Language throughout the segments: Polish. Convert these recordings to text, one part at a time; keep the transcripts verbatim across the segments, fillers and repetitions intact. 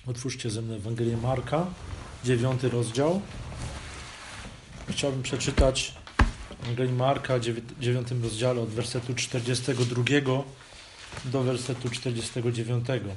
Otwórzcie ze mną Ewangelię Marka, dziewiąty rozdział. Chciałbym przeczytać Ewangelię Marka, dziewiątym rozdziale od wersetu czterdziestego drugiego do wersetu czterdziestego dziewiątego.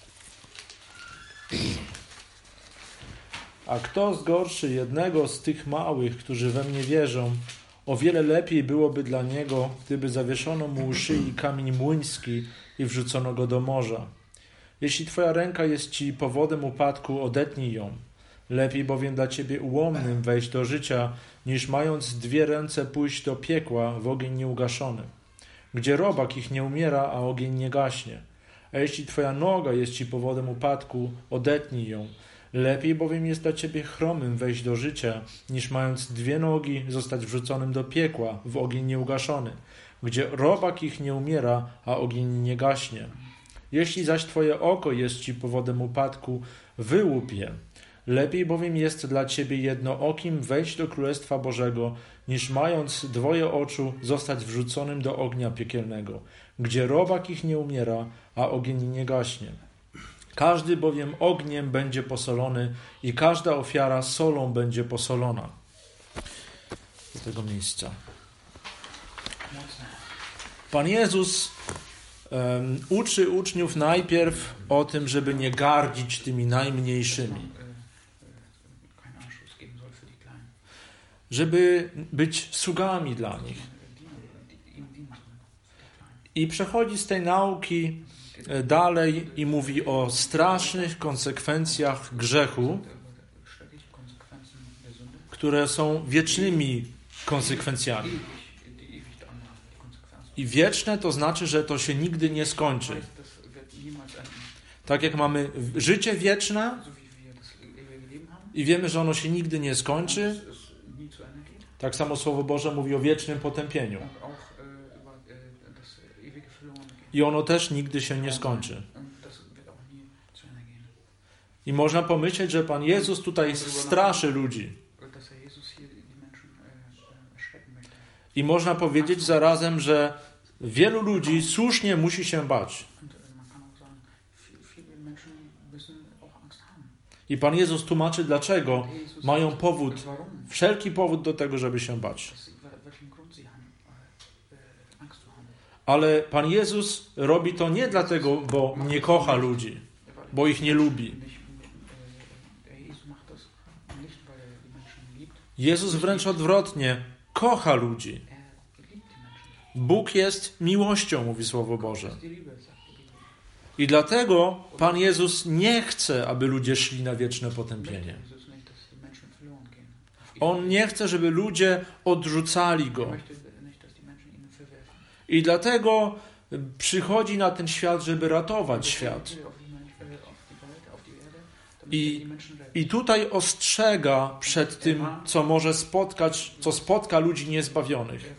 A kto zgorszy jednego z tych małych, którzy we mnie wierzą, o wiele lepiej byłoby dla niego, gdyby zawieszono mu u szyi kamień młyński i wrzucono go do morza. Jeśli twoja ręka jest ci powodem upadku, odetnij ją. Lepiej bowiem dla ciebie ułomnym wejść do życia, niż mając dwie ręce pójść do piekła w ogień nieugaszony, gdzie robak ich nie umiera, a ogień nie gaśnie. A jeśli twoja noga jest ci powodem upadku, odetnij ją. Lepiej bowiem jest dla ciebie chromym wejść do życia, niż mając dwie nogi zostać wrzuconym do piekła w ogień nieugaszony, gdzie robak ich nie umiera, a ogień nie gaśnie. Jeśli zaś twoje oko jest ci powodem upadku, wyłup je. Lepiej bowiem jest dla ciebie jednookim wejść do Królestwa Bożego, niż mając dwoje oczu zostać wrzuconym do ognia piekielnego, gdzie robak ich nie umiera, a ogień nie gaśnie. Każdy bowiem ogniem będzie posolony i każda ofiara solą będzie posolona. Do tego miejsca. Pan Jezus um, uczy uczniów najpierw o tym, żeby nie gardzić tymi najmniejszymi. Żeby być sługami dla nich. I przechodzi z tej nauki dalej i mówi o strasznych konsekwencjach grzechu, które są wiecznymi konsekwencjami. I wieczne to znaczy, że to się nigdy nie skończy. Tak jak mamy życie wieczne i wiemy, że ono się nigdy nie skończy, tak samo Słowo Boże mówi o wiecznym potępieniu. I ono też nigdy się nie skończy. I można pomyśleć, że Pan Jezus tutaj straszy ludzi. I można powiedzieć zarazem, że wielu ludzi słusznie musi się bać. I Pan Jezus tłumaczy, dlaczego mają powód, wszelki powód do tego, żeby się bać. Ale Pan Jezus robi to nie dlatego, bo nie kocha ludzi, bo ich nie lubi. Jezus wręcz odwrotnie kocha ludzi. Bóg jest miłością, mówi Słowo Boże. I dlatego Pan Jezus nie chce, aby ludzie szli na wieczne potępienie. On nie chce, żeby ludzie odrzucali Go. I dlatego przychodzi na ten świat, żeby ratować świat. I, i tutaj ostrzega przed tym, co może spotkać, co spotka ludzi niezbawionych.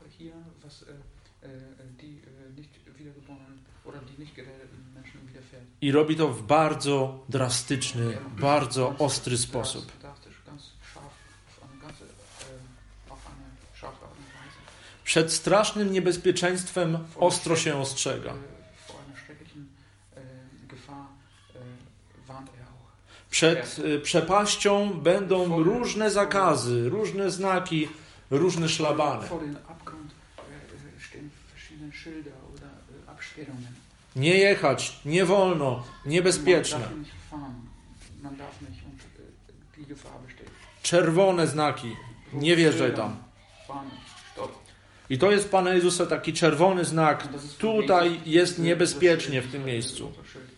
I robi to w bardzo drastyczny, bardzo ostry sposób. Przed strasznym niebezpieczeństwem ostro się ostrzega. Przed przepaścią będą różne zakazy, różne znaki, różne szlabany. Nie jechać, nie wolno, niebezpieczne. Czerwone znaki, nie wjeżdżaj tam. I to jest Pana Jezusa taki czerwony znak. Tutaj jest niebezpiecznie w tym miejscu.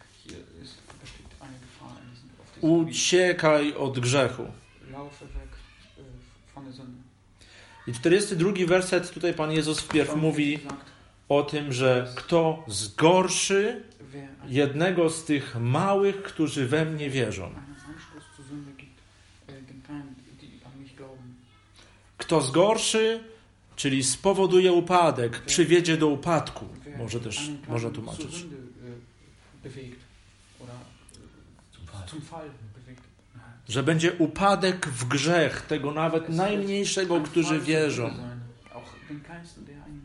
Uciekaj od grzechu. I czterdziesty drugi werset, tutaj Pan Jezus wpierw mówi o tym, że kto zgorszy jednego z tych małych, którzy we mnie wierzą. Kto zgorszy, czyli spowoduje upadek, przywiedzie do upadku. Może też można tłumaczyć. Że będzie upadek w grzech tego nawet najmniejszego, którzy wierzą.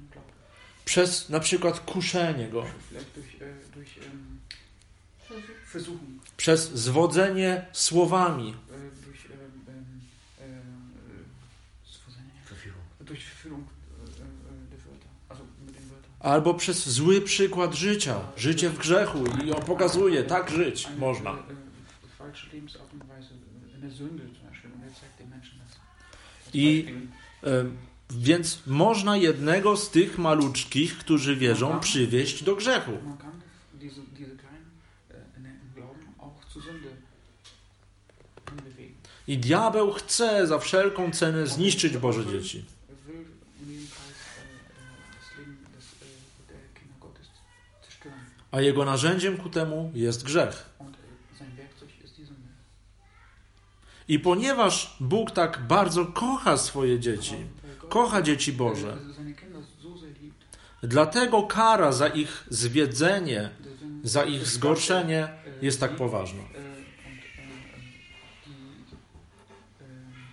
Przez na przykład kuszenie go. Versuchung. Przez zwodzenie słowami. Äh, durch, äh, äh, äh, zwodzenie. Verführung. Durch Verführung äh, der Wörter. Also mit den Wörtern. Albo przez zły przykład życia. Życie w grzechu. I on pokazuje, tak żyć Eine, można. Äh, äh, falsche Lebensart und Weise in der Sünde zum Beispiel. Und er zeigt den Menschen das. I e, więc można jednego z tych maluczkich, którzy wierzą, przywieść do grzechu. Man kann diese, diese Kleinen äh, in, im Glauben auch zur Sünde hinbewegen. I diabeł chce za wszelką cenę zniszczyć Boże dzieci. Er will in jedem Preis äh, das Leben des, äh, der Kinder Gottes zerstören. A jego narzędziem ku temu jest grzech. Und äh, sein Werkzeug ist die Sünde. I ponieważ Bóg tak bardzo kocha swoje dzieci, kocha dzieci Boże, Seine Kinder so sehr liebt, dlatego kara za ich zwiedzenie, za ich zgorszenie jest tak poważna. äh, und äh, die, äh,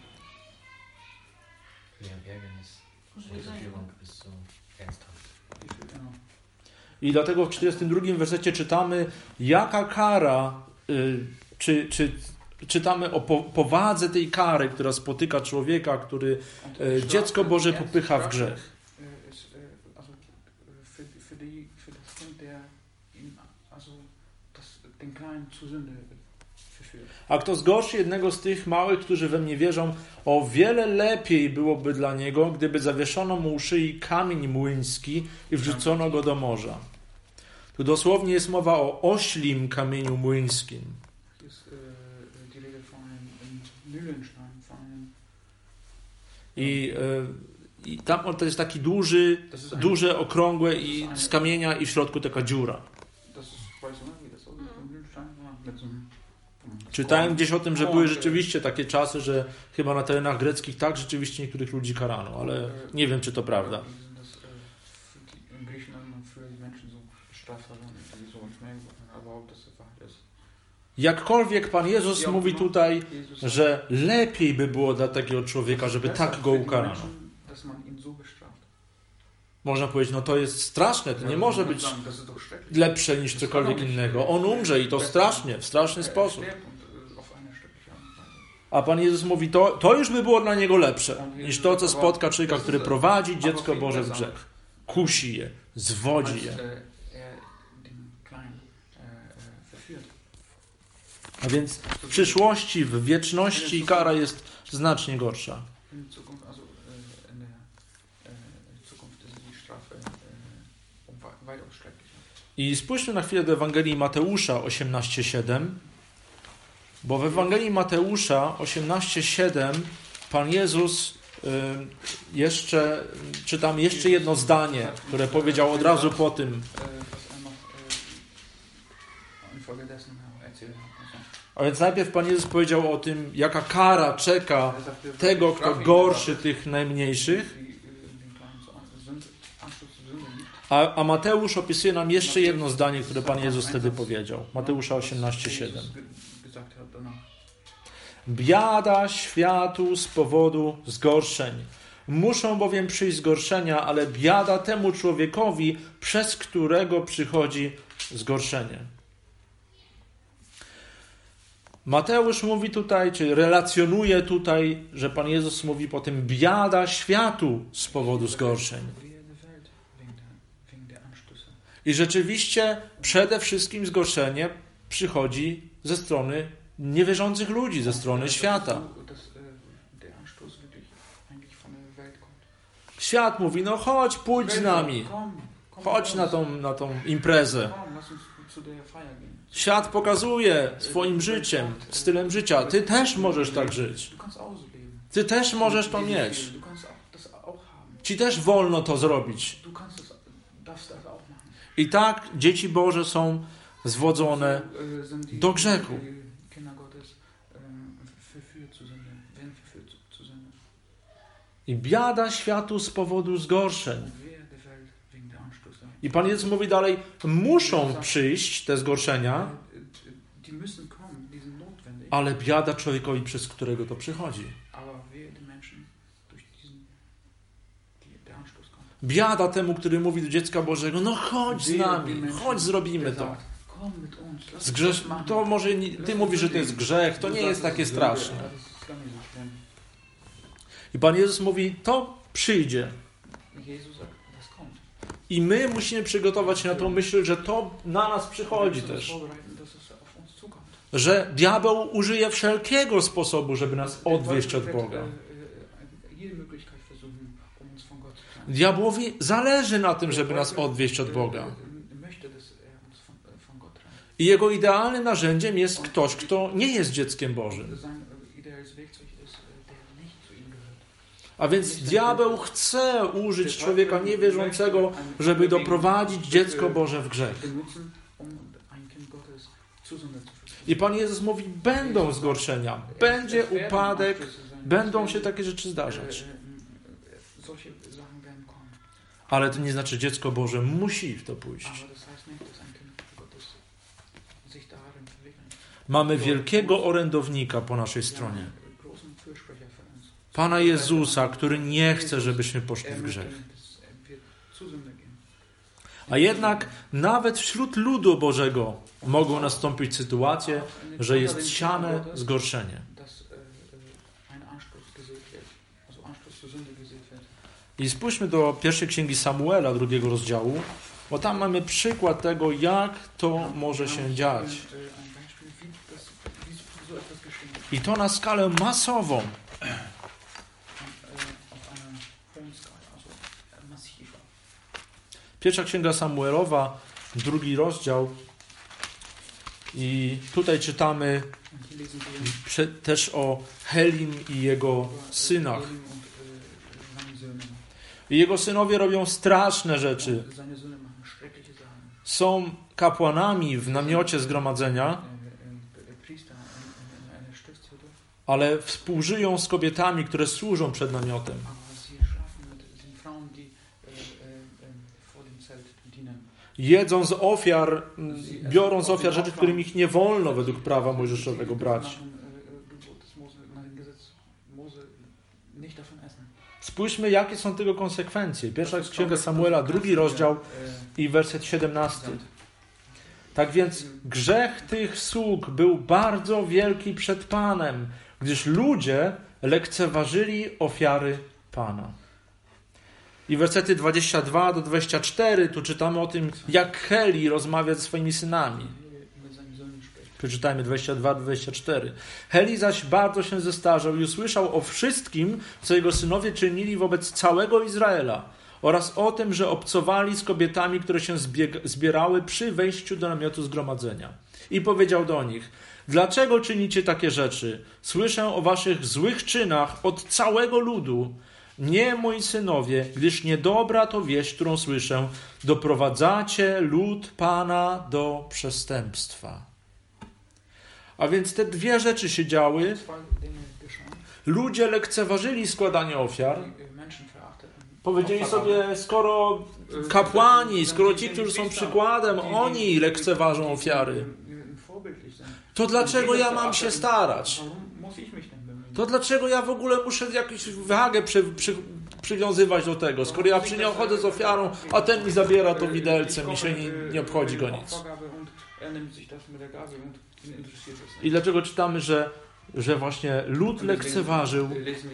Für ihr Ärgernis und Verführung ist so ernsthaft. die, genau. I dlatego w czterdziestym drugim wersecie czytamy, jaka kara, y, czy, czy czytamy o po, powadze tej kary, która spotyka człowieka, który y, dziecko Boże popycha w grzech. Äh, ist, äh, also äh, für, für, die, für das Kind, der ihn, also das, den Kleinen zur Sünde verführt. A kto zgorszy jednego z tych małych, którzy we mnie wierzą, o wiele lepiej byłoby dla niego, gdyby zawieszono mu u szyi kamień młyński i wrzucono go do morza. Tu dosłownie jest mowa o oślim kamieniu młyńskim. Hier ist äh, die Rede von einem Mühlenstein, von einem, I, y, i tam to jest taki duży, das ist ein, duże, okrągłe i z kamienia i w środku taka dziura. das ist, weißt du, ne, wie das aussieht, ein Mühlenstein, ja, mit so einem, Czytałem gdzieś o tym, że były rzeczywiście takie czasy, że chyba na terenach greckich tak rzeczywiście niektórych ludzi karano, ale nie wiem, czy to prawda. Die sind das, äh, in Griechenland für die Menschen so bestraft haben, die so ins Meer geworfen haben, aber ob das der Wahrheit ist. Jakkolwiek Pan Jezus mówi tutaj, Jesus że lepiej by było dla takiego człowieka, żeby tak go ukarano. dass man ihn so bestraft. Można powiedzieć, no to jest straszne, to nie Ja, może man być sagen, das ist doch schrecklich. lepsze niż cokolwiek innego. On umrze i to strasznie, w straszny Er sposób. stirbt und, äh, auf eine schreckliche Art und Weise. A Pan Jezus mówi, to, to już by było dla niego lepsze, niż to, co spotka człowieka, który prowadzi dziecko Boże w grzech. Kusi je, zwodzi Als, je. äh, er den Kleinen äh, äh, verführt. A więc w przyszłości, w wieczności kara jest znacznie gorsza. In Zukunft, also äh, in der äh, Zukunft ist die Strafe äh, um wei- weitaus schrecklicher. I spójrzmy na chwilę do Ewangelii Mateusza osiemnaście siedem, bo w Ewangelii Mateusza osiemnaście siedem Pan Jezus y, jeszcze, czytam jeszcze jedno zdanie, które powiedział od razu po tym. Äh, was er noch äh, infolgedessen erzählt hat. A więc najpierw Pan Jezus powiedział o tym, jaka kara czeka Er sagte, tego, kto Strafe ihn gorszy dafür, tych najmniejszych. die, äh, den Kleinen zu an- Sünde- Anschluss zur Sünde gibt. A, a Mateusz opisuje nam jeszcze jedno zdanie, które Pan Jezus wtedy powiedział. Mateusza osiemnaście siedem. Jesus ge- gesagt hat danach. Biada światu z powodu zgorszeń. Muszą bowiem przyjść zgorszenia, ale biada temu człowiekowi, przez którego przychodzi zgorszenie. Mateusz mówi tutaj, czy relacjonuje tutaj, że Pan Jezus mówi potem biada światu z powodu zgorszeń. Wehe der Welt wegen der, wegen der Anstöße. I rzeczywiście przede wszystkim zgorszenie przychodzi ze strony niewierzących ludzi, ze strony świata. Dass äh, der Anstoß wirklich eigentlich von der Welt kommt. Świat mówi, no chodź, pójdź z nami, Komm, komm chodź na tą, na tą imprezę. Komm, lass uns zu der Feier gehen. Świat pokazuje swoim życiem, stylem życia. Ty też możesz tak żyć. Du kannst auch so leben. Ty też możesz to Diese mieć. Gefühle, Du kannst auch das auch haben. Ci też wolno to zrobić. Du kannst das, darfst das auch machen. I tak dzieci Boże są zwodzone So, äh, sind die, do grzechu. die Kinder Gottes äh, verführt zu Sünde, werden verführt zu, zu Sünde. i biada światu z powodu zgorszeń. Wehe der Welt wegen der Anstöße. I Pan Jezus mówi dalej, muszą przyjść te zgorszenia, Die müssen kommen, die sind notwendig. ale biada człowiekowi, przez którego to przychodzi. Aber wehe den Menschen, durch diesen die, der Anstoß kommt. Biada temu, który mówi do dziecka Bożego, no chodź z nami, chodź zrobimy Der to. sagt, komm, komm mit uns. Lass Zgrzesz... uns das machen. To może nie... Ty mówisz, że to jest grzech, to nie jest takie straszne. Das ist gar nicht so schlimm. I Pan Jezus mówi, to przyjdzie. Jesus sagt, das kommt. I my musimy przygotować się na tą myśl, że to na nas przychodzi Wir müssen uns też. vorbereiten, dass es auf uns zukommt. Że diabeł użyje wszelkiego sposobu, żeby nas odwieść od Boga. Jede Möglichkeit versuchen, um uns von Gott zu trennen. Diabłowi zależy na tym, żeby nas odwieść od Boga. Möchte, dass er uns von, von Gott trennt. I jego idealnym narzędziem jest ktoś, kto nie jest dzieckiem Bożym. Sein ideales Werkzeug ist, der nicht zu ihm gehört. A więc diabeł chce użyć człowieka niewierzącego, żeby doprowadzić dziecko Boże w grzech. Benutzen, um ein Kind Gottes zu Sünde zu führen. I Pan Jezus mówi, będą zgorszenia, będzie upadek, będą się takie rzeczy zdarzać. Solche Sachen werden kommen. Ale to nie znaczy, dziecko Boże musi w to pójść. Aber das heißt nicht, dass ein Kind Gottes sich darin verwickeln. Mamy wielkiego orędownika po naszej stronie. Großen Fürsprecher für uns. Pana Jezusa, który nie chce, żebyśmy poszli w grzech. A jednak nawet wśród ludu Bożego mogą nastąpić sytuacje, że jest siane zgorszenie. I spójrzmy do pierwszej księgi Samuela, drugiego rozdziału, bo tam mamy przykład tego, jak to może się dziać. I to na skalę masową. Pierwsza księga Samuelowa, drugi rozdział. I tutaj czytamy też o Helim i jego synach. I jego synowie robią straszne rzeczy. Są kapłanami w namiocie zgromadzenia, ale współżyją z kobietami, które służą przed namiotem. Jedzą z ofiar, biorą z ofiar rzeczy, którym ich nie wolno według prawa mojżeszowego brać. Spójrzmy, jakie są tego konsekwencje. Pierwsza księga Samuela, drugi rozdział i werset siedemnasty. Tak więc grzech tych sług był bardzo wielki przed Panem, gdyż ludzie lekceważyli ofiary Pana. I wersety dwudziesty drugi do dwudziestego czwartego, tu czytamy o tym, jak Heli rozmawia ze swoimi synami. Przeczytajmy dwudziesty drugi do dwudziestego czwartego. Heli zaś bardzo się zestarzał i usłyszał o wszystkim, co jego synowie czynili wobec całego Izraela oraz o tym, że obcowali z kobietami, które się zbierały przy wejściu do namiotu zgromadzenia. I powiedział do nich: dlaczego czynicie takie rzeczy? Słyszę o waszych złych czynach od całego ludu. Nie, moi synowie, gdyż niedobra to wieść, którą słyszę, doprowadzacie lud Pana do przestępstwa. A więc te dwie rzeczy się działy. Ludzie lekceważyli składanie ofiar. Powiedzieli sobie, skoro kapłani, skoro ci, którzy są przykładem, oni lekceważą ofiary, to dlaczego ja mam się starać? To dlaczego ja w ogóle muszę jakąś wagę przy, przy, przywiązywać do tego? Skoro ja przy nie chodzę z ofiarą, a ten mi zabiera to widelcem i się nie, nie obchodzi go nic. I dlaczego czytamy, że, że właśnie lud lekceważył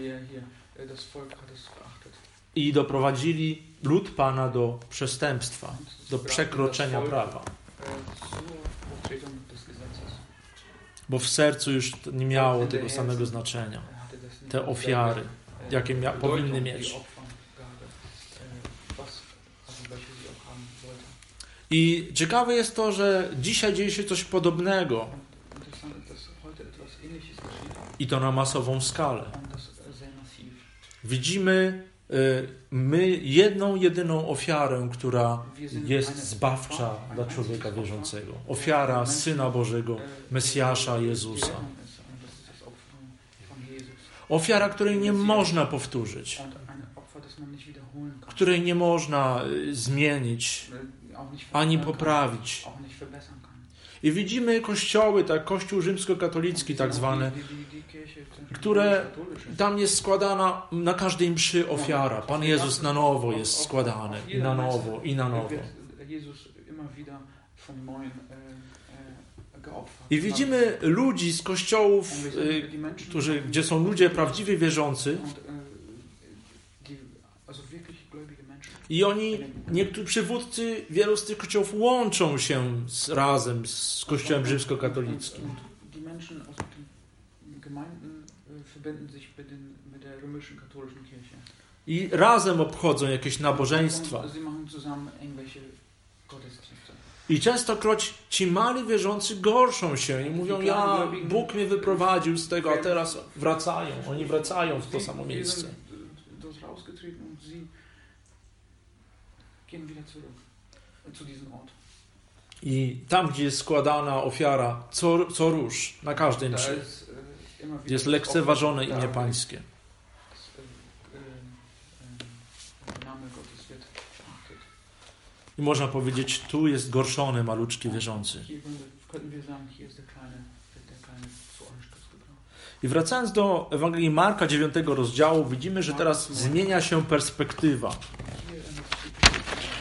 i doprowadzili lud Pana do przestępstwa, do przekroczenia prawa. Bo w sercu już nie miało tego samego znaczenia. Te ofiary, jakie mia- powinny mieć. I ciekawe jest to, że dzisiaj dzieje się coś podobnego. I to na masową skalę. Widzimy my jedną, jedyną ofiarę, która jest zbawcza dla człowieka wierzącego. Ofiara Syna Bożego, Mesjasza Jezusa. Ofiara, której nie można powtórzyć. Której nie można zmienić, ani poprawić. I widzimy kościoły, tak, kościół rzymskokatolicki tak zwany, które tam jest składana na każdej mszy ofiara. Pan Jezus na nowo jest składany. I na nowo, i na nowo. geopfert. I widzimy ludzi z kościołów, Und wir sehen y, die Menschen, którzy, gdzie są ludzie prawdziwie wierzący, und, äh, die, also wirklich gläubige Menschen. i oni, niektórzy przywódcy wielu z tych kościołów łączą się z, razem z Kościołem rzymskokatolickim. Und die Menschen aus den Gemeinden äh, verbinden sich mit, den, mit der römischen katholischen Kirche. I razem obchodzą jakieś nabożeństwa. Und sie machen zusammen irgendwelche Gottesdienste. I częstokroć ci mali wierzący gorszą się i mówią, ja, Bóg mnie wyprowadził z tego, a teraz wracają. Oni wracają w to samo miejsce. Sie sind dort rausgetreten und sie gehen wieder zurück zu diesem Ort. I tam, gdzie jest składana ofiara, co, co róż, na każdej Da mszy, ist, äh, immer wieder jest das lekceważone Opfer, imię da Pańskie. das, äh, äh, der Name Gottes wird verachtet. I można powiedzieć, tu jest gorszony maluczki wierzący. Hier könnten wir sagen, hier ist der kleine, der kleine Zornstoßgebrauch. I wracając do Ewangelii Marka dziewiątego rozdziału, widzimy, że teraz zmienia się perspektywa. Hier ändert sich die Perspektive.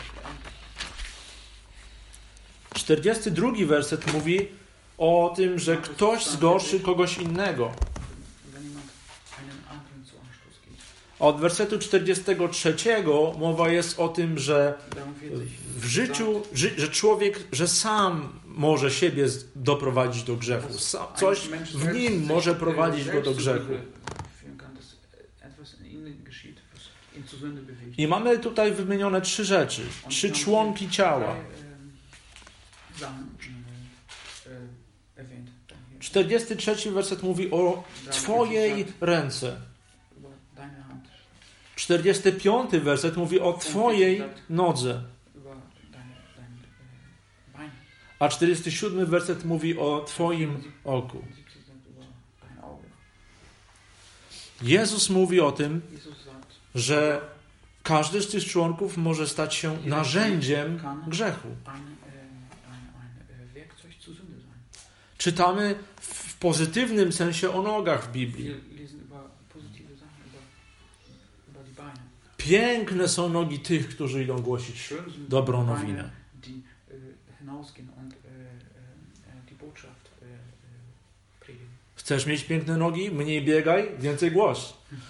czterdziesty drugi werset mówi o tym, że ktoś zgorszy kogoś innego. Wenn jemand einen anderen Zornstoß gibt. A od wersetu czterdziestego trzeciego mowa jest o tym, że dreiundvierzig w życiu, ży, że człowiek, że sam może siebie z- doprowadzić do grzechu. Sa, coś w nim może prowadzić go do grzechu. I mamy tutaj wymienione trzy rzeczy, trzy członki ciała. czterdziesty trzeci werset mówi o Twojej ręce. czterdziesty piąty werset mówi o Twojej nodze. A czterdziesty siódmy werset mówi o Twoim oku. Jezus mówi o tym, że każdy z tych członków może stać się narzędziem grzechu. Czytamy w pozytywnym sensie o nogach w Biblii. Piękne są nogi tych, którzy idą głosić dobrą nowinę. Chcesz mieć piękne nogi? Mniej biegaj, więcej głoś.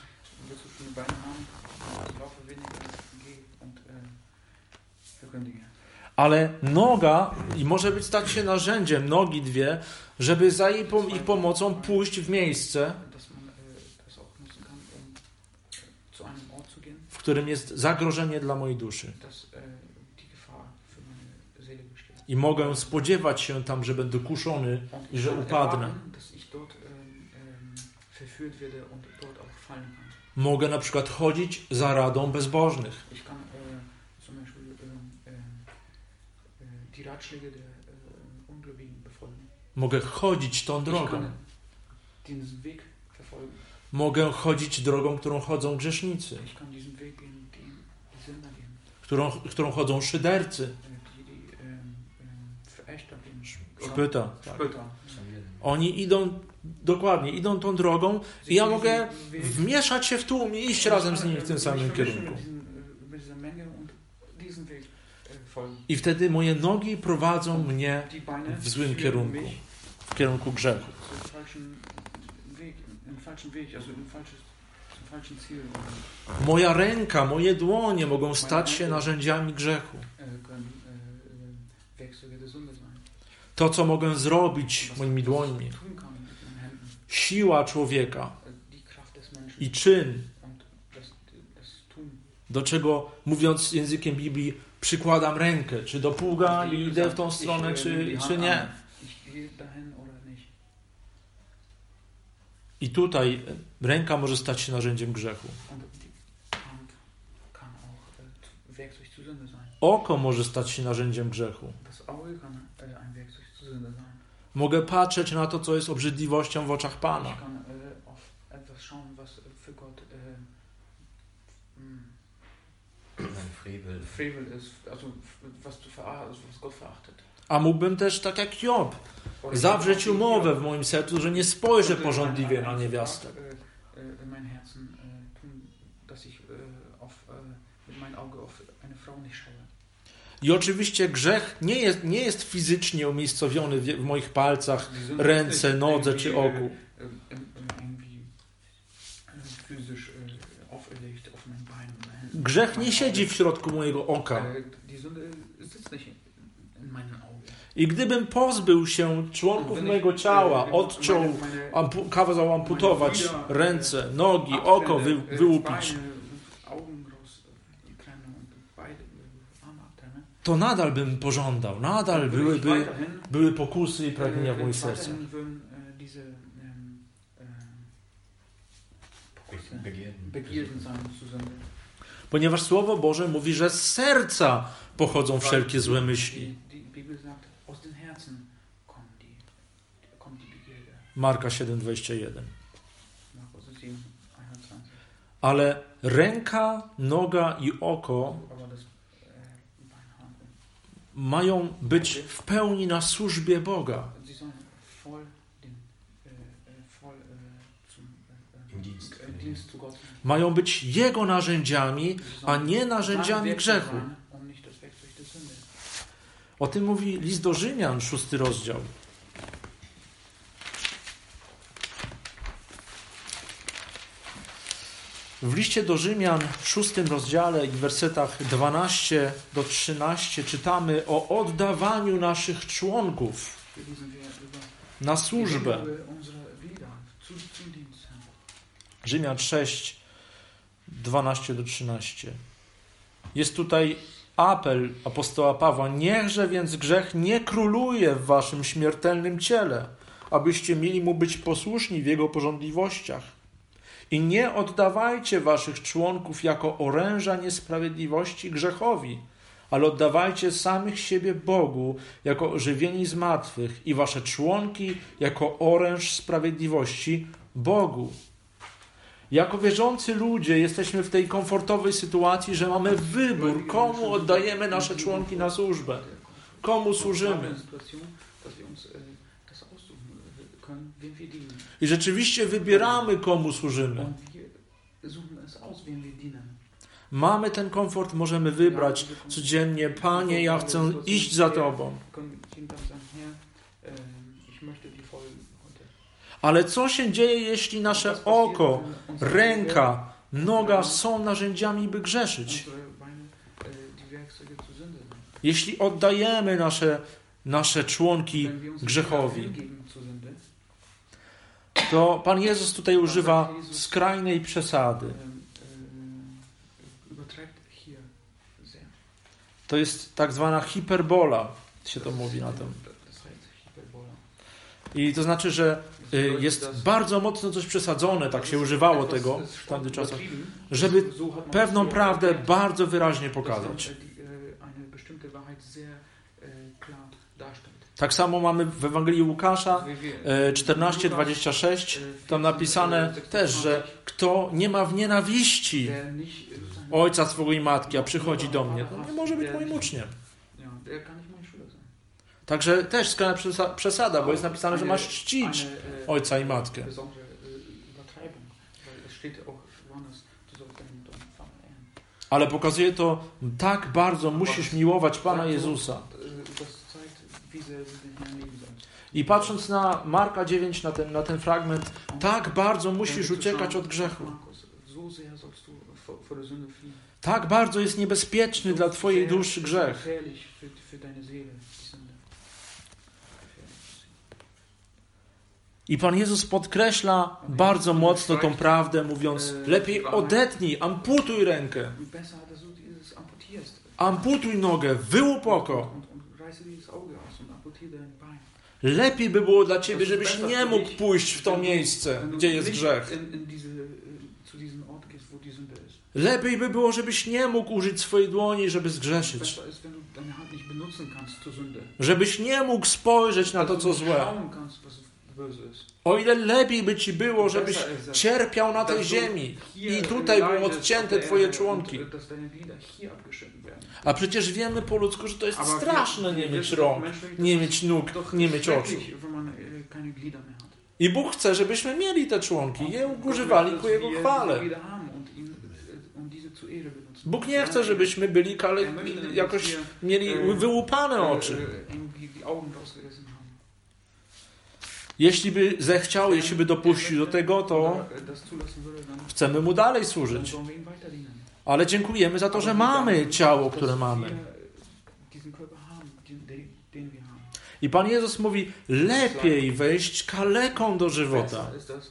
Ale noga i może być stać się narzędziem, nogi dwie, żeby za jej pom- ich pomocą pójść w miejsce, w którym jest zagrożenie dla mojej duszy. I mogę spodziewać się tam, że będę kuszony i że upadnę. Mogę na przykład chodzić za radą bezbożnych. Mogę chodzić tą drogą. Mogę chodzić drogą, którą chodzą grzesznicy. Którą, którą chodzą szydercy. Szpyta. Tak. Oni idą, dokładnie, idą tą drogą i ja mogę wmieszać się w tłum i iść razem z nimi w tym samym kierunku. I wtedy moje nogi prowadzą mnie w złym kierunku, w kierunku grzechu. Moja ręka, moje dłonie mogą stać się narzędziami grzechu. To, co mogę zrobić moimi dłońmi, siła człowieka i czyn, do czego, mówiąc językiem Biblii, przykładam rękę, czy do pługa i idę w tą stronę, czy, czy nie. I tutaj ręka może stać się narzędziem grzechu. Oko może stać się narzędziem grzechu. Mogę patrzeć na to, co jest obrzydliwością w oczach Pana. A mógłbym też, tak jak Job, zawrzeć umowę w moim sercu, że nie spojrzę porządliwie na niewiastę. I oczywiście grzech nie jest, nie jest fizycznie umiejscowiony w, w moich palcach, ręce, nodze czy oku. Grzech nie siedzi w środku mojego oka. I gdybym pozbył się członków mojego ciała, odciął, ampu, kazał amputować ręce, nogi, oko wy, wyłupić, to nadal bym pożądał, nadal byłyby, były pokusy i pragnienia w moich sercach. Ponieważ Słowo Boże mówi, że z serca pochodzą wszelkie złe myśli. Marka siedem, dwadzieścia jeden. Ale ręka, noga i oko mają być w pełni na służbie Boga. Mają być Jego narzędziami, a nie narzędziami grzechu. O tym mówi list do Rzymian, szósty rozdział. W liście do Rzymian, w szóstym rozdziale i w wersetach dwanaście do trzynastu czytamy o oddawaniu naszych członków na służbę. Rzymian sześć, dwanaście do trzynastu. Jest tutaj apel apostoła Pawła. Niechże więc grzech nie króluje w waszym śmiertelnym ciele, abyście mieli mu być posłuszni w jego pożądliwościach. I nie oddawajcie waszych członków jako oręża niesprawiedliwości grzechowi, ale oddawajcie samych siebie Bogu jako ożywieni z martwych i wasze członki jako oręż sprawiedliwości Bogu. Jako wierzący ludzie jesteśmy w tej komfortowej sytuacji, że mamy wybór, komu oddajemy nasze członki na służbę, komu służymy. I rzeczywiście wybieramy, komu służymy. Mamy ten komfort, możemy wybrać codziennie. Panie, ja chcę iść za Tobą. Ale co się dzieje, jeśli nasze oko, ręka, noga są narzędziami, by grzeszyć? Jeśli oddajemy nasze, nasze członki grzechowi, to Pan Jezus tutaj używa skrajnej przesady. To jest tak zwana hiperbola, się to mówi na tym. I to znaczy, że jest bardzo mocno coś przesadzone, tak się używało tego w tamtych czasach, żeby pewną prawdę bardzo wyraźnie pokazać. Tak samo mamy w Ewangelii Łukasza czternaście, dwadzieścia sześć, tam napisane też, że kto nie ma w nienawiści ojca swego i matki, a przychodzi do mnie, to nie może być moim uczniem. Także też skrajna przesada, bo jest napisane, że masz czcić ojca i matkę. Ale pokazuje to, tak bardzo musisz miłować Pana Jezusa. I patrząc na Marka dziewięć, na ten, na ten fragment, tak bardzo musisz uciekać od grzechu. Tak bardzo jest niebezpieczny dla Twojej duszy grzech. I Pan Jezus podkreśla bardzo mocno tą prawdę, mówiąc, lepiej odetnij, amputuj rękę, amputuj nogę, wyłup oko. Lepiej by było dla Ciebie, żebyś nie mógł pójść w to miejsce, gdzie jest grzech. Lepiej by było, żebyś nie mógł użyć swojej dłoni, żeby zgrzeszyć. Żebyś nie mógł spojrzeć na to, co złe. O ile lepiej by Ci było, żebyś cierpiał na tej ziemi i tutaj były odcięte Twoje członki. A przecież wiemy po ludzku, że to jest straszne nie mieć rąk, nie mieć nóg, nie mieć oczu. I Bóg chce, żebyśmy mieli te członki i je używali ku Jego chwale. Kehle benutzen. Bóg nie chce, żebyśmy byli kale, jakoś mieli wyłupane oczy. Jeśli by zechciał, jeśli by dopuścił do tego, to chcemy Mu dalej służyć. Ale dziękujemy za to, że mamy ciało, które mamy. I Pan Jezus mówi, lepiej wejść kaleką do żywota,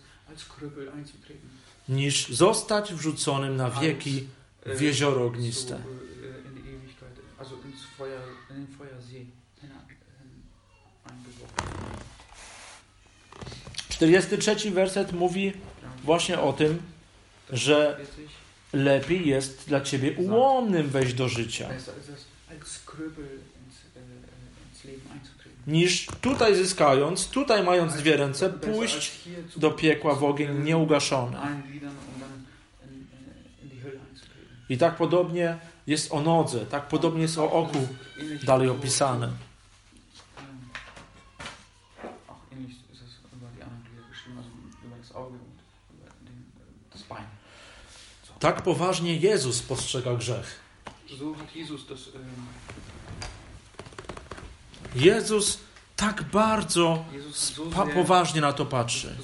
niż zostać wrzuconym na wieki w jezioro ogniste. czterdziesty trzeci werset mówi właśnie o tym, że lepiej jest dla ciebie ułomnym wejść do życia, niż tutaj zyskając, tutaj mając dwie ręce, pójść do piekła w ogień nieugaszony. I tak podobnie jest o nodze, tak podobnie jest o oku dalej opisane. Tak poważnie Jezus postrzega grzech. Jezus tak bardzo pa- poważnie na to patrzy.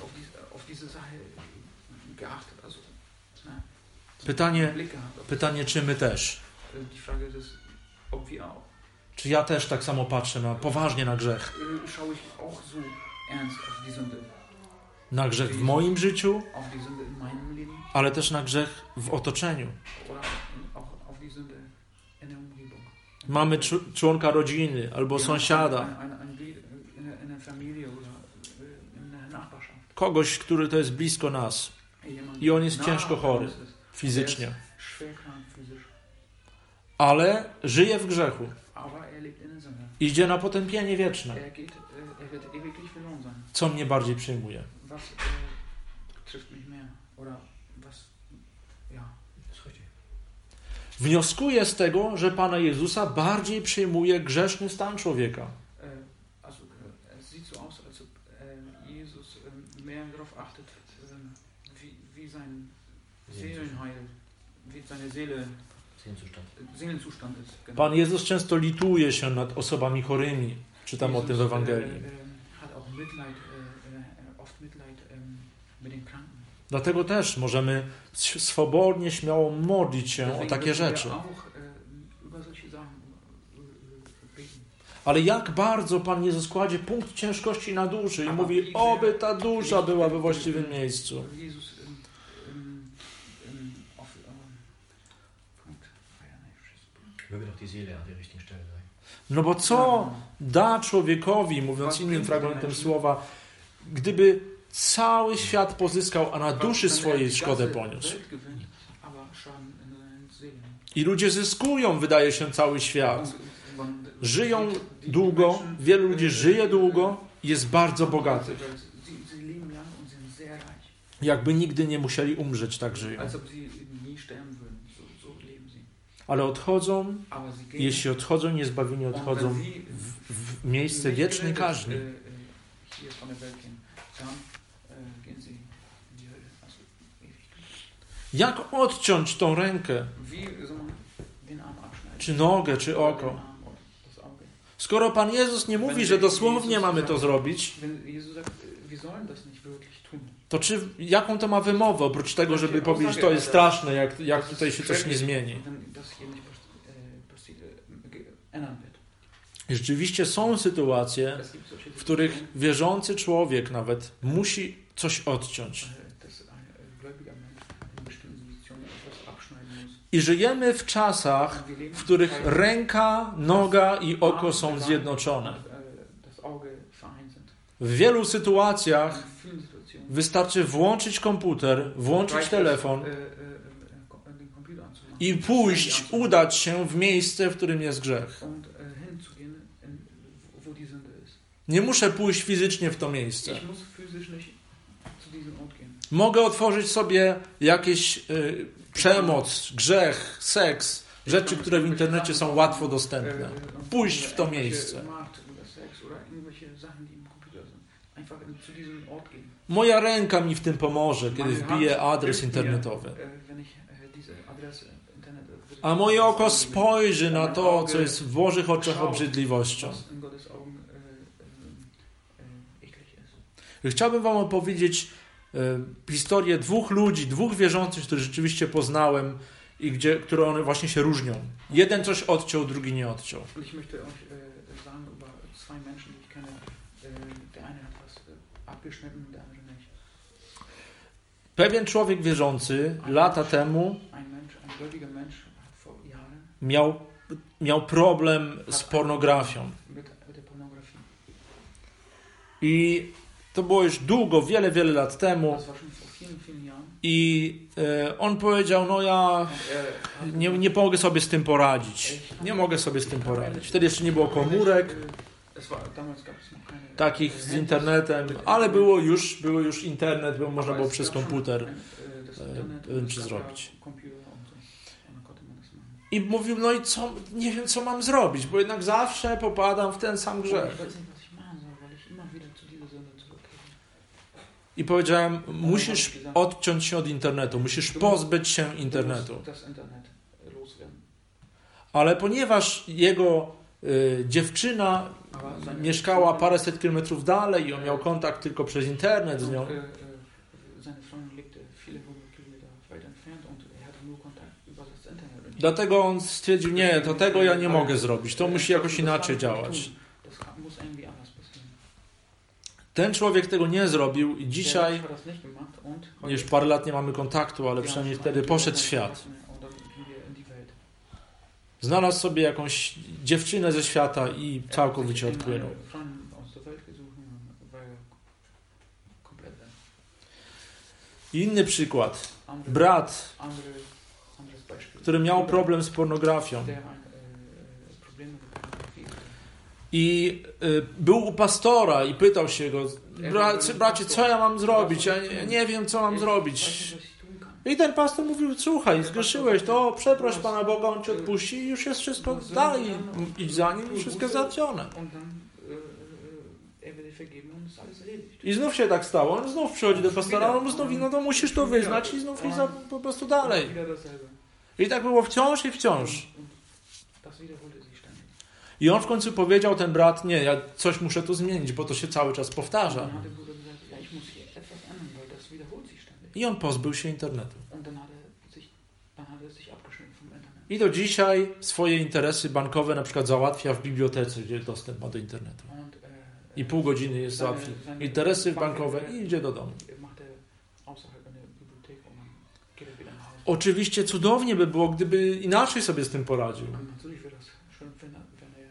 Pytanie, pytanie, czy my też? Czy ja też tak samo patrzę na, poważnie na grzech? Na grzech w moim życiu, ale też na grzech w otoczeniu. Mamy cz- członka rodziny albo sąsiada, kogoś, który to jest blisko nas i on jest ciężko chory fizycznie, ale żyje w grzechu. Idzie na potępienie wieczne. Co mnie bardziej przejmuje? Wnioskuję z tego, że Pana Jezusa bardziej przejmuje grzeszny stan człowieka. Pan Jezus często lituje się nad osobami chorymi. Czytam o tym w Ewangelii. Dlatego też możemy swobodnie, śmiało modlić się o takie rzeczy. Ale jak bardzo Pan Jezus kładzie punkt ciężkości na duszy i mówi, oby ta dusza była we właściwym miejscu. No bo co da człowiekowi, mówiąc innym fragmentem słowa, gdyby cały świat pozyskał, a na duszy swojej szkodę poniósł? I ludzie zyskują, wydaje się, cały świat. Żyją długo, wielu ludzi żyje długo i jest bardzo bogatych. Jakby nigdy nie musieli umrzeć, tak żyją. Ale odchodzą, jeśli odchodzą, niezbawieni odchodzą w, w miejsce wiecznej kaźni. Jak odciąć tą rękę? Czy nogę, czy oko? Skoro Pan Jezus nie mówi, że dosłownie mamy to zrobić, to czy, jaką to ma wymowę, oprócz tego, żeby powiedzieć, to jest straszne, jak, jak tutaj się coś nie zmieni? I rzeczywiście są sytuacje, w których wierzący człowiek nawet musi coś odciąć. I żyjemy w czasach, w których ręka, noga i oko są zjednoczone. W wielu sytuacjach wystarczy włączyć komputer, włączyć telefon i pójść, udać się w miejsce, w którym jest grzech. Nie muszę pójść fizycznie w to miejsce. Mogę otworzyć sobie jakieś y, przemoc, grzech, seks, rzeczy, które w internecie są łatwo dostępne. Pójść w to miejsce. Moja ręka mi w tym pomoże, kiedy wbiję adres internetowy. A moje oko spojrzy na to, co jest w Bożych oczach obrzydliwością. Chciałbym wam opowiedzieć e, historię dwóch ludzi, dwóch wierzących, których rzeczywiście poznałem i gdzie, które one właśnie się różnią. Jeden coś odciął, drugi nie odciął. Ich möchte euch äh, sagen über zwei Menschen, die ich kenne. Äh, der eine hat was äh, abgeschnitten und der andere nicht. Pewien człowiek wierzący lata temu Ein Mensch, ein gläubiger Mensch hat vor Jahren miał, miał problem z pornografią. mit, mit der Pornografie. I to było już długo, wiele, wiele lat temu. Das war schon vor vielen, vielen Jahren. I e, on powiedział, no ja Und er hat nie, nie mogę sobie z tym poradzić. Nie mogę sobie z tym poradzić. Wtedy jeszcze nie było komórek Es war, damals gab es noch keine takich z internetem, ale było już, było już internet, było, można Aber było es przez gab schon komputer. ein, äh, das e, Internet e, und es czy gab zrobić. ja Computer und so. Und dann konnte man das machen. I mówił, no i co, nie wiem co mam zrobić, bo jednak zawsze popadam w ten sam Und grzech. ich weiß nicht, was ich machen soll, weil ich immer wieder zu dieser Sünde zurückkehre. I powiedziałem, musisz odciąć się od internetu, musisz pozbyć się internetu. Du musst das Internet loswerden. Ale ponieważ jego y, dziewczyna Aber seine mieszkała paręset kilometrów dalej i on miał kontakt tylko przez internet z nią, Und, äh, äh, seine Freundin lebte viele hundert Kilometer weit entfernt und er hatte nur Kontakt über das Internet. Und dlatego on stwierdził, nie, to tego ja nie mogę zrobić, to musi jakoś inaczej działać. Das muss irgendwie anders passieren. Ten człowiek tego nie zrobił i Der dzisiaj, Mensch hat das nicht gemacht und heute- już parę lat nie mamy kontaktu, ale Ja, przynajmniej schon wtedy einige poszedł w Jahre świat. nicht mehr. Und dann gehen wir in die Welt. Znalazł sobie jakąś dziewczynę ze świata i Er całkowicie hat sich odpłynął. eine Freundin aus der Welt gesucht und war er komplett weg. Inny przykład. Andere, Brat, andere, anderes Beispiel. który miał problem z pornografią Der ein äh, Problem mit der Pornografie hatte. i y, był u pastora i pytał się go, bracie, bracie co ja mam zrobić? Ja nie, nie wiem, co mam Ich zrobić. weiß nicht, was ich tun kann. I ten pastor mówił, słuchaj, zgrzeszyłeś, to przeproś Pana Boga, On Cię odpuści i już jest wszystko dalej. Idź za Nim i wszystko jest załatwione. Und dann äh, äh, er will dir vergeben und ist alles erledigt. I znów się tak stało. On znów przychodzi do pastora, on mu znów mówi, no to musisz to wyznać i znów iść za, po prostu dalej. Wieder dasselbe. I tak było wciąż i wciąż. Und das wiederholte sich ständig. I on w końcu powiedział, ten brat, nie, ja coś muszę tu zmienić, bo to się cały czas powtarza. Dann hat der Bruder gesagt, ja, ich muss hier etwas ändern, weil das wiederholt sich ständig. I on pozbył się internetu. Und dann hat er sich, dann hat er sich abgeschnitten vom Internet. I do dzisiaj swoje interesy bankowe na przykład załatwia w bibliotece, gdzie dostęp ma do internetu. Und, äh, I pół godziny jest seine- załatwi seine interesy Bank- bankowe i idzie do domu. macht er außerhalb in der Bibliothek und dann geht er wieder nach Hause. Oczywiście cudownie by było, gdyby inaczej sobie z tym poradził. Und natürlich wäre das schön, wenn er, wenn er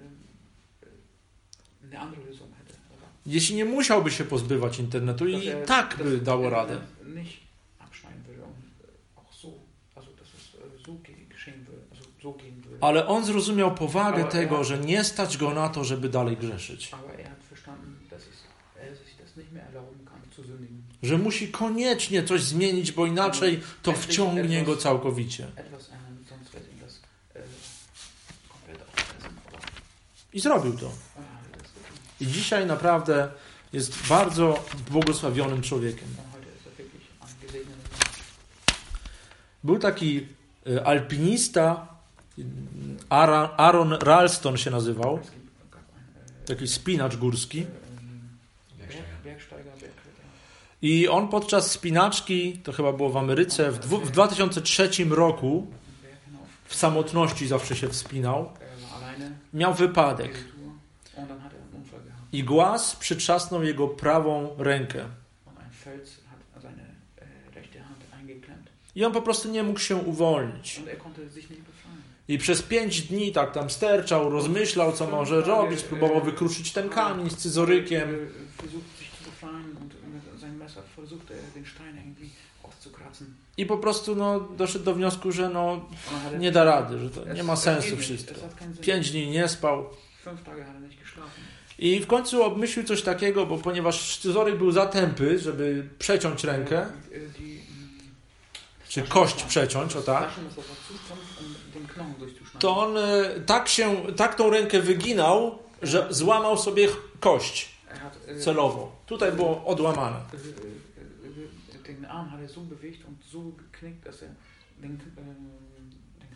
äh, eine andere Lösung hätte. Oder? Jeśli nie musiałby się pozbywać internetu i Dass er- tak by dass dało er radę. nicht abschneiden würde und äh, auch so, also dass es äh, so ge- geschehen würde, also so gehen würde. Ale on zrozumiał powagę Ale- tego, że nie stać go na to, żeby dalej grzeszyć. Aber er hat verstanden, dass es, er sich das nicht mehr erlauben kann zu sündigen. Że musi koniecznie coś zmienić, bo inaczej to wciągnie go całkowicie. Etwas ändern, sonst wird ihm das äh, komplett auffressen. Aber I zrobił to. er hat das getan. I dzisiaj naprawdę jest bardzo błogosławionym człowiekiem. Und heute ist er wirklich ein gesegneter Mensch. Był taki e, alpinista, Aaron, Aaron Ralston się nazywał, Es gibt, gab einen äh, taki spinacz górski. ähm, Berg, Bergsteiger, Bergkletterer. I on podczas spinaczki, to chyba było w Ameryce, w, dwu, w dwa tysiące trzecim roku einen Berg hinauf. w samotności zawsze się wspinał, Er war alleine miał wypadek diese Tour und dann hat er einen Unfall gehabt. i głaz przytrzasnął jego prawą rękę. Und ein Fels hat seine äh, rechte Hand eingeklemmt. I on po prostu nie mógł się uwolnić. Und er konnte sich nicht befreien. I przez pięć dni tak tam sterczał, rozmyślał, co może robić, próbował wykruszyć ten kamień z scyzorykiem. Er versucht sich zu befreien und mit seinem Messer versucht er den Stein irgendwie auszukratzen. I po prostu no, doszedł do wniosku, że no, Und dann hat er nie da rady, że to es- nie ma es sensu geht nicht. wszystko. Es hat keinen Sinn. Pięć dni nie spał. Fünf Tage hat er nicht geschlafen. I w końcu obmyślił coś takiego, bo ponieważ scyzoryk był za tępy, żeby przeciąć rękę, Äh, die, mm, czy kość przeciąć, o tak, Taschenmesser war zu stumpf, um den Knochen durchzuschneiden. to on e, tak się, tak tą rękę wyginał, że złamał sobie kość Er hat, äh, celowo. Tutaj było odłamane. äh, äh, den Arm hat er so bewegt und so geknickt, dass er den, äh, den Knochen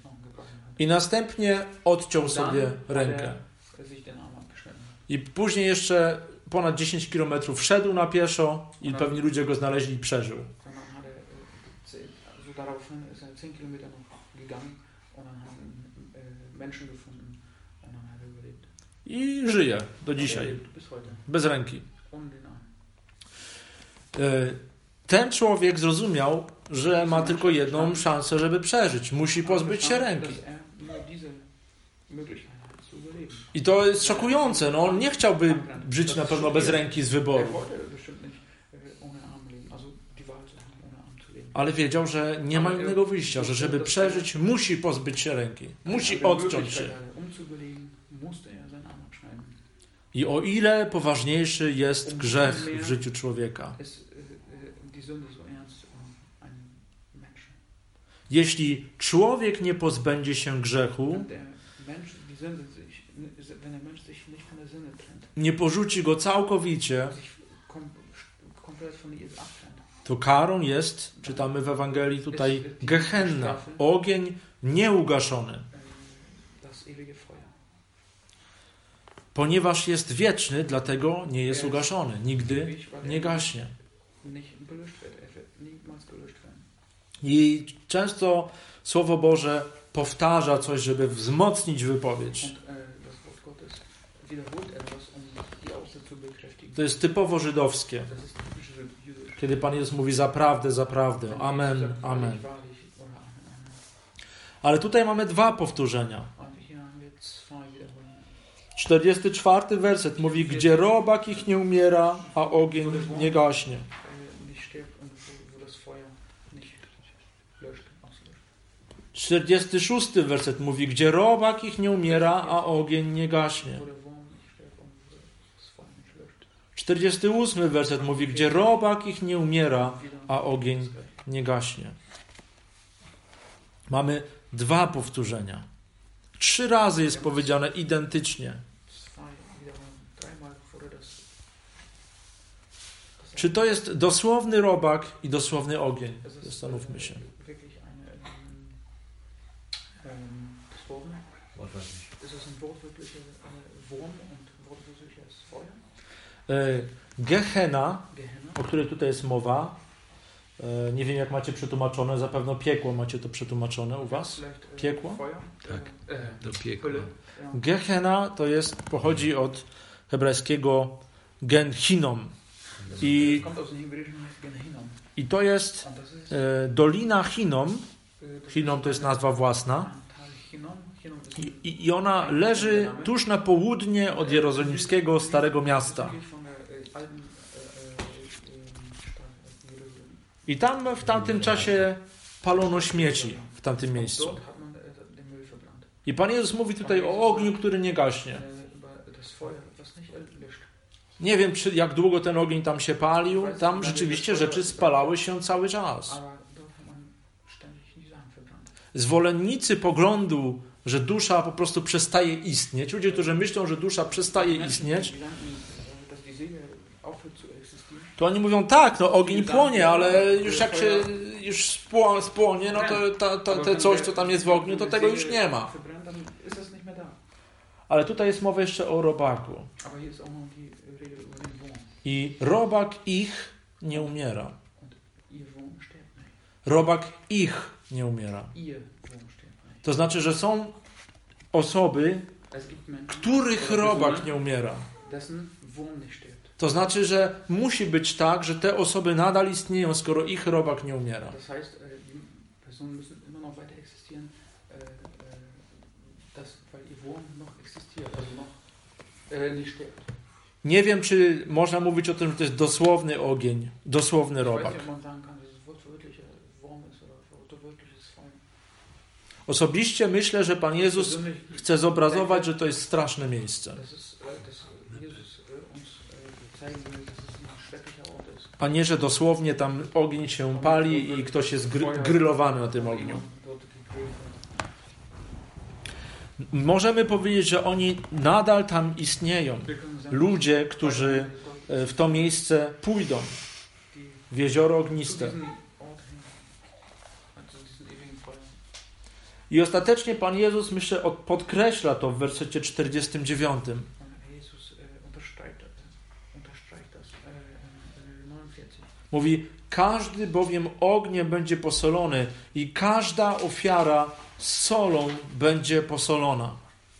Knochen gebrochen hat. I następnie odciął Und dann sobie hat rękę. er sich den Arm abgeschnitten. I później jeszcze ponad dziesięć kilometrów szedł na pieszo i pewni ludzie go znaleźli i przeżył. Und dann hat er, äh, zehn- also daraufhin ist er zehn Kilometer noch gegangen und dann haben äh, Menschen gefunden und dann hat er überlebt. I żyje do Er dzisiaj, lebt bis heute. bez ręki. Ohne den Arm. E, Ten człowiek zrozumiał, że ma tylko jedną szansę, żeby przeżyć. Musi pozbyć się ręki. Dass er nur diese Möglichkeit hat zu überleben. I to jest szokujące. No, on nie chciałby żyć na pewno bez ręki z Er wyboru. wollte bestimmt nicht äh, ohne Arm leben, also die Wahl zu haben, ohne Arm zu leben. Ale wiedział, że nie ma innego wyjścia, że żeby przeżyć, musi pozbyć się ręki. Musi odciąć się. Um zu überleben, musste er seinen Arm abschneiden. I o ile poważniejszy jest grzech w życiu człowieka. Ist äh, äh, die Sünde so ernst um einen Menschen? Jeśli człowiek nie pozbędzie się grzechu, Wenn der Mensch die Sünde sich, wenn der Mensch sich nicht von der Sünde trennt, nie porzuci go całkowicie, sich kom komplett von ihr abtrennt, to karą jest, czytamy w Ewangelii tutaj, Gehenna, ogień nieugaszony, äh, das ewige Feuer. ponieważ jest wieczny, dlatego nie jest ugaszony, nigdy nie gaśnie. Nicht belöscht wird, er wird niemals gelöscht werden. I często Słowo Boże powtarza coś, żeby wzmocnić wypowiedź. Und äh, das Wort Gottes wiederholt etwas, um die Aussage zu bekräftigen. To jest typowo żydowskie, Das ist typisch jüdisch. kiedy Pan Jezus mówi zaprawdę, zaprawdę, Wenn amen, Jesus sagt, amen. wahrlich, wahrlich oder amen, amen. Ale tutaj mamy dwa powtórzenia. Und hier haben wir zwei Wiederholungen. czterdziesty czwarty werset mówi, gdzie robak ich nie umiera, a ogień nie gaśnie. Äh, nicht stirbt und wo, wo das Feuer nicht löscht, auslöscht. czterdziesty szósty werset mówi, gdzie robak ich nie umiera, a ogień nie gaśnie. Wo der Wurm nicht stirbt und wo das Feuer nicht löscht. czterdziesty ósmy werset mówi, gdzie robak ich nie umiera, Wieder a ogień das Gleiche. nie gaśnie. Mamy dwa powtórzenia. Trzy razy jest powiedziane identycznie. Zwei Wiederholungen. Dreimal wurde das. das Czy to jest dosłowny robak i dosłowny ogień? Es ist, Zastanówmy się. äh, wirklich eine ähm, ähm, das Wurm. Wortwörtlich. Ist es ein wortwörtlicher äh, Wurm und wortwörtliches Feuer? E, Gehenna, Gehenna. o której tutaj jest mowa, e, nie wiem jak macie przetłumaczone, zapewne piekło macie to przetłumaczone u was. Vielleicht, äh, Piekło? Feuer. Tak. Äh, Do piekła. Hölle. Ja. Gehenna to jest, pochodzi od hebrajskiego genchinom. I, Kommt aus dem Hebräischen Gehinnom. i to jest Und das ist, e, Dolina Hinnom. äh, das Hinnom to jest nazwa własna. Tal Hinnom. Hinnom ist I, i I ona leży tuż na południe od jerozolimskiego Starego Miasta. südlich von der äh, alten äh, äh, äh, Stadt Jerusalem. I tam w tamtym czasie palono śmieci w tamtym miejscu. Dort hat man äh, den Müll verbrannt. I Pan Jezus mówi tutaj o ogniu, który nie gaśnie. Äh, über das Feuer, was nicht löscht. Nie wiem, czy, jak długo ten ogień tam się palił. Tam rzeczywiście rzeczy spalały się cały czas. Aber dort hat man ständig die Sachen verbrannt. Zwolennicy poglądu, że dusza po prostu przestaje istnieć, ludzie, którzy myślą, że dusza przestaje istnieć, Dass die Seele aufhört zu existieren. to oni mówią, tak, no ogień płonie, ale już jak się już spło- spłonie, no to ta, ta, te coś, co tam jest w ogniu, to tego już nie ma. Verbrennt, dann ist das nicht mehr da. Ale tutaj jest mowa jeszcze o robaku. Aber hier ist auch noch die Rede über den Wurm. I robak ich nie umiera. Und ihr Wurm stirbt nicht. Robak ich nie umiera. Ihr Wurm stirbt nicht. To znaczy, że są osoby, Es gibt Menschen, których robak nie umiera. dessen Wurm nicht stirbt. To znaczy, że musi być tak, że te osoby nadal istnieją, skoro ich robak nie umiera. Das heißt, äh, die Personen müssen immer noch weiter existieren, äh, äh, das, weil ihr Wurm noch existiert, also noch äh, nicht stirbt. Nie wiem, czy można mówić o tym, że to jest dosłowny ogień, dosłowny Ich weiß robak. nicht, ob man sagen kann, dass es wortwörtlicher Wurm ist oder wortwörtliches Feuer. Osobiście myślę, że Pan Jezus Persönlich chce zobrazować, że to jest straszne miejsce. Das ist, äh, dass Jesus äh, uns äh, zeigen will, dass es ein schrecklicher Ort ist. A nie, że dosłownie tam ogień się pali i ktoś jest gry- grillowany na tym ogniu. Dort gegrillt wird. Możemy powiedzieć, że oni nadal tam istnieją. Wir können sagen, Ludzie, którzy e, w to miejsce pójdą, die w jezioro zu ogniste. diesem Ort hin, also diesen ewigen Feuer. I ostatecznie Pan Jezus, myślę, od- podkreśla to w wersecie czterdziestym dziewiątym. Jesus äh, unterstreicht, äh, unterstreicht das äh, äh, neunundvierzig. Mówi, każdy bowiem ogniem będzie posolony i każda ofiara solą będzie posolona.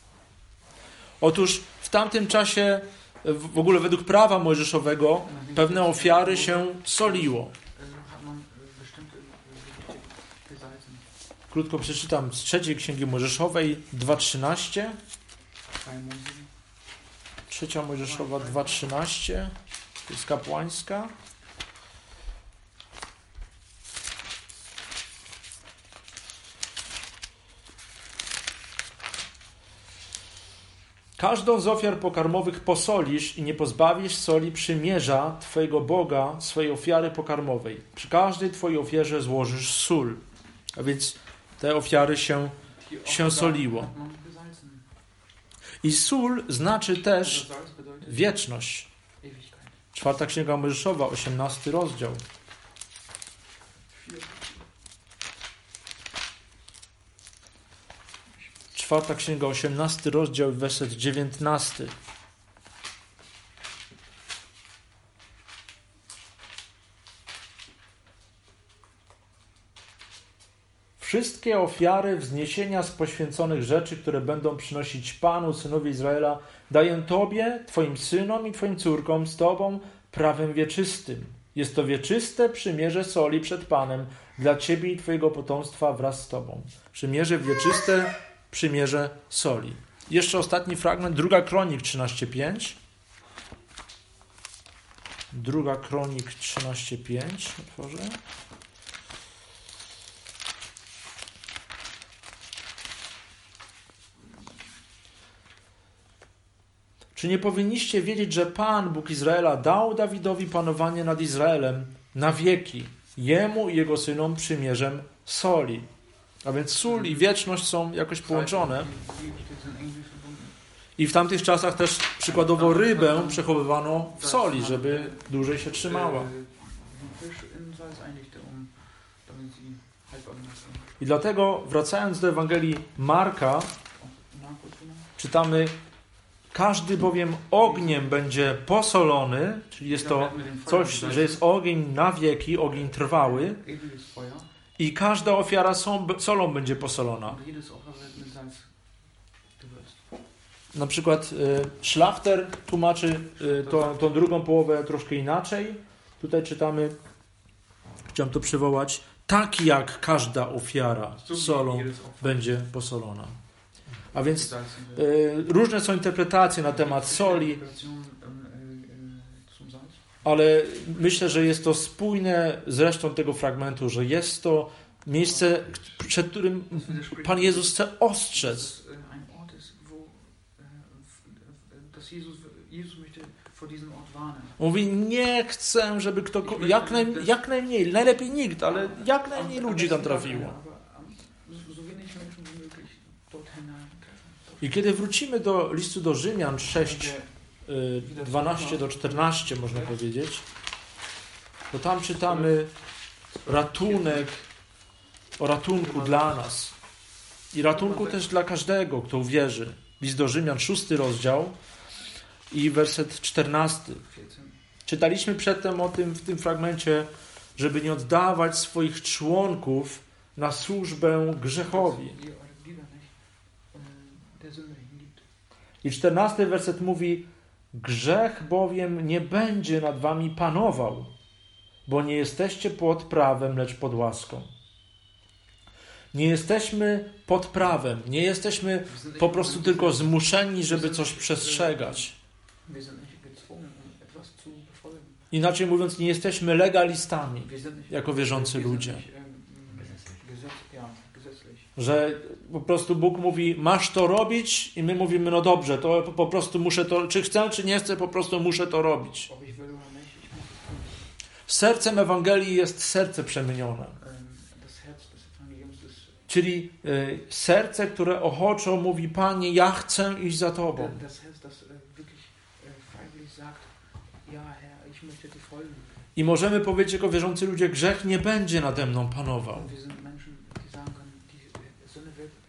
Otóż w tamtym czasie, w w ogóle według prawa mojżeszowego, pewne ofiary się soliło. Äh, hat man äh, bestimmte äh, Gerichte gesalzen. Krótko przeczytam z trzeciej Księgi Mojżeszowej dwa trzynaście. Zwei Mose. Trzecia Mojżeszowa dwa trzynaście. To jest kapłańska. Każdą z ofiar pokarmowych posolisz i nie pozbawisz soli przymierza Twojego Boga, swojej ofiary pokarmowej. Przy każdej Twojej ofierze złożysz sól. A więc te ofiary się, Die się Opfer soliło. hat man gesalzen. I sól znaczy też Also Salz bedeutet wieczność. Ewigkeit. Czwarta Księga Mojżeszowa, osiemnasty rozdział. Vier. Czwarta Księga, osiemnasty rozdział, werset dziewiętnasty. Wszystkie ofiary wzniesienia z poświęconych rzeczy, które będą przynosić Panu, synowi Izraela, daję Tobie, Twoim synom i Twoim córkom z Tobą prawem wieczystym. Jest to wieczyste przymierze soli przed Panem dla Ciebie i Twojego potomstwa wraz z Tobą. Przymierze wieczyste, przymierze soli. Jeszcze ostatni fragment, druga Kronik trzynaście pięć. Druga Kronik trzynaście pięć. Otworzę. Czy nie powinniście wiedzieć, że Pan, Bóg Izraela, dał Dawidowi panowanie nad Izraelem na wieki, jemu i jego synom przymierzem soli? A więc sól i wieczność są jakoś połączone. I w tamtych czasach też przykładowo rybę przechowywano w soli, żeby dłużej się trzymała. I dlatego, wracając do Ewangelii Marka, czytamy: każdy bowiem ogniem będzie posolony, czyli jest to coś, że jest ogień na wieki, ogień trwały, i każda ofiara solą będzie posolona. Na przykład Szlachter tłumaczy to, tą drugą połowę troszkę inaczej. Tutaj czytamy, chciałem to przywołać, tak jak każda ofiara solą będzie posolona. A więc y, różne są interpretacje na temat soli, ale myślę, że jest to spójne z resztą tego fragmentu, że jest to miejsce, przed którym Pan Jezus chce ostrzec. Mówi, nie chcę, żeby ktokolwiek, jak, naj, jak najmniej, najlepiej nikt, ale jak najmniej ludzi tam trafiło. I kiedy wrócimy do listu do Rzymian sześć, dwanaście do czternaście, można powiedzieć, to tam czytamy ratunek, o ratunku dla nas. I ratunku też dla każdego, kto uwierzy. List do Rzymian, szósty rozdział i werset czternasty. Czytaliśmy przedtem o tym w tym fragmencie, żeby nie oddawać swoich członków na służbę grzechowi. I czternasty werset mówi: grzech bowiem nie będzie nad wami panował, bo nie jesteście pod prawem, lecz pod łaską. Nie jesteśmy pod prawem, nie jesteśmy po prostu tylko zmuszeni, żeby coś przestrzegać. Inaczej mówiąc, nie jesteśmy legalistami jako wierzący ludzie. Że po prostu Bóg mówi, masz to robić, i my mówimy, no dobrze, to po prostu muszę to, czy chcę, czy nie chcę, po prostu muszę to robić. Sercem Ewangelii jest serce przemienione. Czyli y, serce, które ochoczo mówi, Panie, ja chcę iść za Tobą. I możemy powiedzieć jako wierzący ludzie, grzech nie będzie nade mną panował.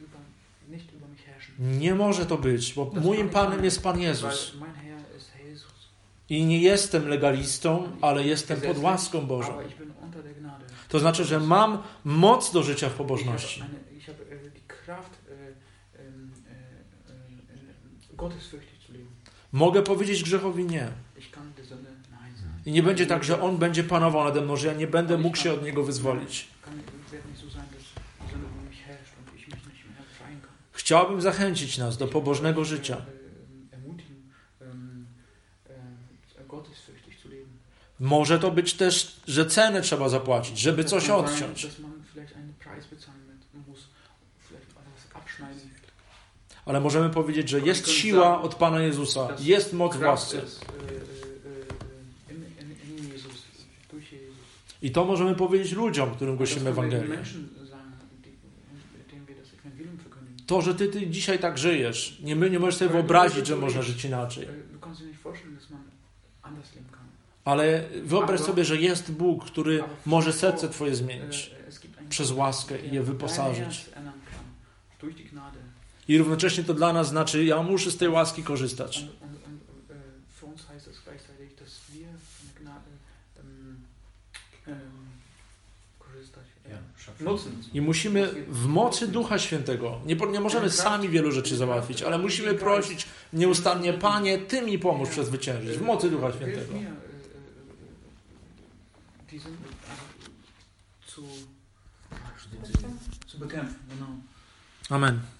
Nie może to być, bo moim Panem jest Pan Jezus. Weil mein Herr ist Herr Jesus. I nie jestem legalistą, ale jestem pod łaską Bożą. Aber ich bin unter der Gnade. To znaczy, że mam moc do życia w pobożności. Ich habe eine- ich habe, äh, die Kraft, äh, ähm, äh, äh, gottesfürchtig zu leben. Mogę powiedzieć grzechowi nie. Ich kann der Sünde Nein sagen. I nie będzie tak, że On będzie panował nade mną, że ja nie będę mógł się od Niego wyzwolić. Kann, wird nicht so sein, dass die Sünde über mich herrscht und ich mich nicht mehr befreien kann. Chciałbym zachęcić nas do pobożnego życia. Äh, ermutigen, ähm, äh, gottesfürchtig zu leben. Może to być też, że cenę trzeba zapłacić, żeby Das coś kann sein, odciąć. dass man vielleicht einen Preis bezahlen muss, vielleicht etwas abschneiden. Ale możemy powiedzieć, że jest siła od Pana Jezusa, jest moc w Kraft łasce. ist, äh, äh, in, in, in Jesus, durch Jesus. I to możemy powiedzieć ludziom, którym głosimy Das können wir den Ewangelię. Menschen sagen, die, denen wir das Evangelium verkündigen. To, że ty, ty dzisiaj tak żyjesz, nie, my nie możesz sobie wyobrazić, że można żyć inaczej. Äh, Du kannst dir nicht vorstellen, dass man anders leben kann. Ale wyobraź sobie, że jest Bóg, który może serce Twoje zmienić Äh, es gibt einen przez Gott, łaskę i der je dein wyposażyć. Herz ändern kann, durch die Gnade. I równocześnie to dla nas znaczy, ja muszę z tej łaski korzystać. Und, und, und äh, für uns heißt es gleichzeitig, dass wir von der Gnade ähm, ähm, korzystać, Ja, äh, schöpfen. nutzen. I musimy w mocy Ducha Świętego, nie, po- nie możemy sami wielu rzeczy załatwić, ale musimy prosić nieustannie, Panie, Ty mi pomóż przezwyciężyć, w mocy Ducha Hilf Świętego. mir, äh, äh, die Sünde also zu, zu bekämpfen. Genau. Amen.